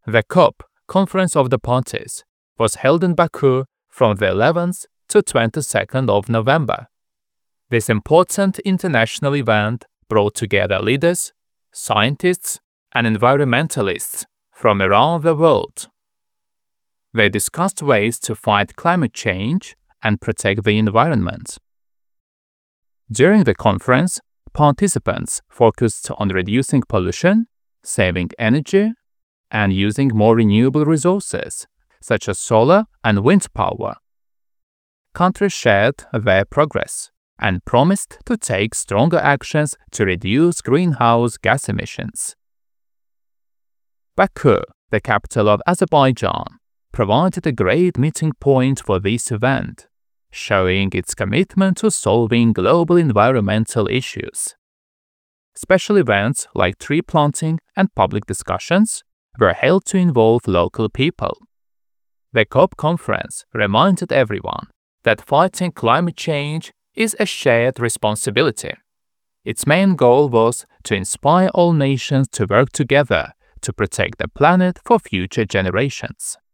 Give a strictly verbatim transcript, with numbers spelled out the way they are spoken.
The COP, Conference of the Parties, was held in Baku from the eleventh to twenty-second of November. This important international event brought together leaders, scientists, and environmentalists from around the world. They discussed ways to fight climate change and protect the environment. During the conference, participants focused on reducing pollution, saving energy, and using more renewable resources, such as solar and wind power. Countries shared their progress and promised to take stronger actions to reduce greenhouse gas emissions. Baku, the capital of Azerbaijan, provided a great meeting point for this event, showing its commitment to solving global environmental issues. Special events like tree planting and public discussions were held to involve local people. The COP conference reminded everyone that fighting climate change is a shared responsibility. Its main goal was to inspire all nations to work together to protect the planet for future generations.